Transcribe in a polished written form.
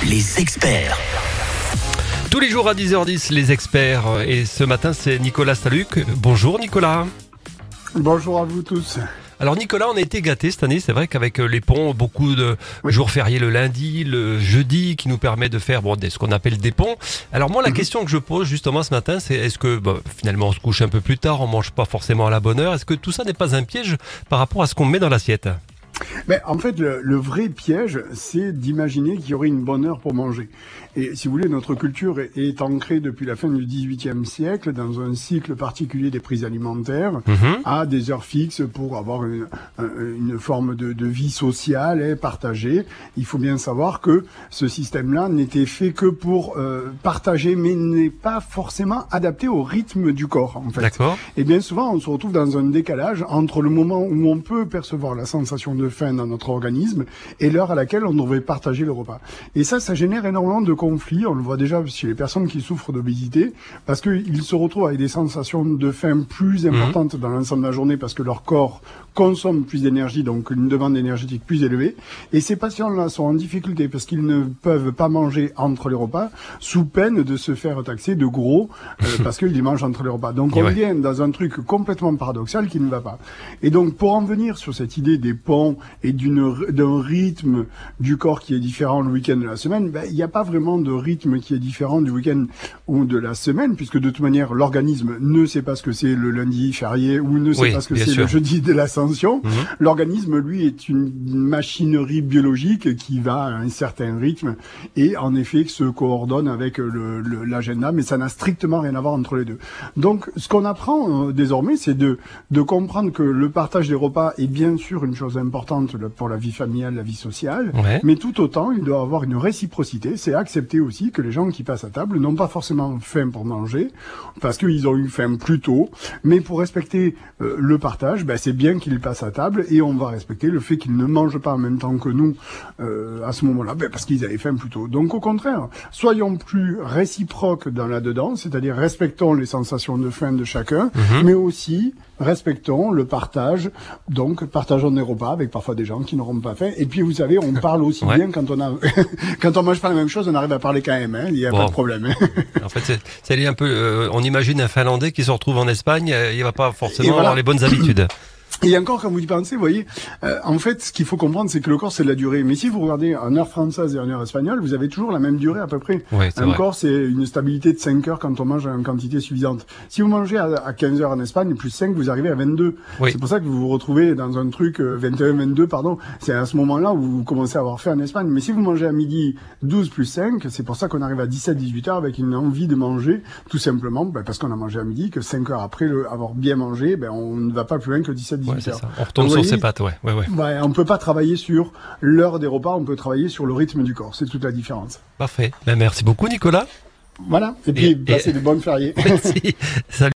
les experts. Tous les jours à 10h10, les experts. Et ce matin, c'est Nicolas Staluc. Bonjour Nicolas. Bonjour à vous tous. Alors Nicolas, on a été gâtés cette année. C'est vrai qu'avec les ponts, beaucoup de jours fériés le lundi, le jeudi, qui nous permet de faire ce qu'on appelle des ponts. Alors moi, la question que je pose justement ce matin, c'est est-ce que finalement on se couche un peu plus tard, on mange pas forcément à la bonne heure? Est-ce que tout ça n'est pas un piège par rapport à ce qu'on met dans l'assiette? Mais en fait, le vrai piège, c'est d'imaginer qu'il y aurait une bonne heure pour manger. Et si vous voulez, notre culture est ancrée depuis la fin du XVIIIe siècle dans un cycle particulier des prises alimentaires, à des heures fixes pour avoir une forme de vie sociale et partagée. Il faut bien savoir que ce système-là n'était fait que pour partager, mais n'est pas forcément adapté au rythme du corps, en fait. D'accord. Et bien souvent, on se retrouve dans un décalage entre le moment où on peut percevoir la sensation de faim dans notre organisme et l'heure à laquelle on devrait partager le repas. Et ça génère énormément de conflits. On le voit déjà chez les personnes qui souffrent d'obésité, parce qu'ils se retrouvent avec des sensations de faim plus importantes dans l'ensemble de la journée, parce que leur corps consomme plus d'énergie, donc une demande énergétique plus élevée. Et ces patients-là sont en difficulté parce qu'ils ne peuvent pas manger entre les repas, sous peine de se faire taxer de gros, parce qu'ils mangent entre les repas. Donc on vient dans un truc complètement paradoxal qui ne va pas. Et donc pour en venir sur cette idée des ponts et d'un rythme du corps qui est différent le week-end de la semaine, il n'y a pas vraiment de rythme qui est différent du week-end ou de la semaine, puisque de toute manière l'organisme ne sait pas ce que c'est le lundi férié ou ne sait pas ce que c'est le jeudi de l'ascension. L'organisme, lui, est une machinerie biologique qui va à un certain rythme et en effet se coordonne avec l'agenda, mais ça n'a strictement rien à voir entre les deux. Donc ce qu'on apprend désormais, c'est de comprendre que le partage des repas est bien sûr une chose importante pour la vie familiale, la vie sociale, mais tout autant il doit avoir une réciprocité. C'est accepter aussi que les gens qui passent à table n'ont pas forcément faim pour manger, parce qu'ils ont eu faim plus tôt, mais pour respecter le partage, c'est bien qu'ils passent à table et on va respecter le fait qu'ils ne mangent pas en même temps que nous à ce moment-là, parce qu'ils avaient faim plus tôt. Donc au contraire, soyons plus réciproques dans là-dedans, c'est-à-dire respectons les sensations de faim de chacun, mais aussi respectons le partage, donc partageons des repas avec parfois des gens qui n'auront pas faim. Et puis vous savez, on parle aussi bien quand on a quand on mange pas la même chose, on arrive à parler quand même, il n'y a pas de problème. En fait, c'est un peu, on imagine un Finlandais qui se retrouve en Espagne, il va pas forcément avoir les bonnes habitudes. Et encore, quand vous y pensez, vous voyez, en fait, ce qu'il faut comprendre, c'est que le corps, c'est de la durée. Mais si vous regardez en heure française et en heure espagnole, vous avez toujours la même durée à peu près. Un corps, c'est une stabilité de 5 heures quand on mange en quantité suffisante. Si vous mangez à 15 heures en Espagne, plus 5, vous arrivez à 22. C'est pour ça que vous vous retrouvez dans un truc 21, 22, pardon. C'est à ce moment-là où vous commencez à avoir faim en Espagne. Mais si vous mangez à midi 12 plus 5, c'est pour ça qu'on arrive à 17, 18 heures avec une envie de manger, tout simplement, parce qu'on a mangé à midi, que 5 heures après avoir bien mangé, on ne va pas plus loin que 17, 18 heures. On retombe sur ses pattes, on peut pas travailler sur l'heure des repas, on peut travailler sur le rythme du corps. C'est toute la différence. Parfait. Merci beaucoup, Nicolas. Voilà. Et puis, passez de bonnes fériés. Merci. Salut.